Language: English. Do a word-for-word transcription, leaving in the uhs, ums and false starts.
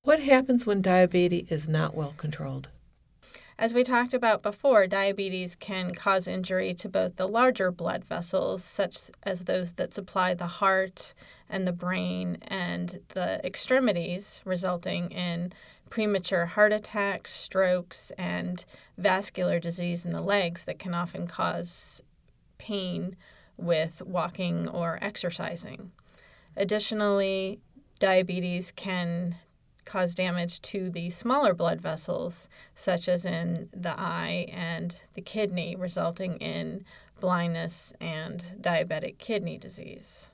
What happens when diabetes is not well controlled? As we talked about before, diabetes can cause injury to both the larger blood vessels, such as those that supply the heart and the brain, and the extremities, resulting in premature heart attacks, strokes, and vascular disease in the legs that can often cause pain with walking or exercising. Additionally, diabetes can cause damage to the smaller blood vessels, such as in the eye and the kidney, resulting in blindness and diabetic kidney disease.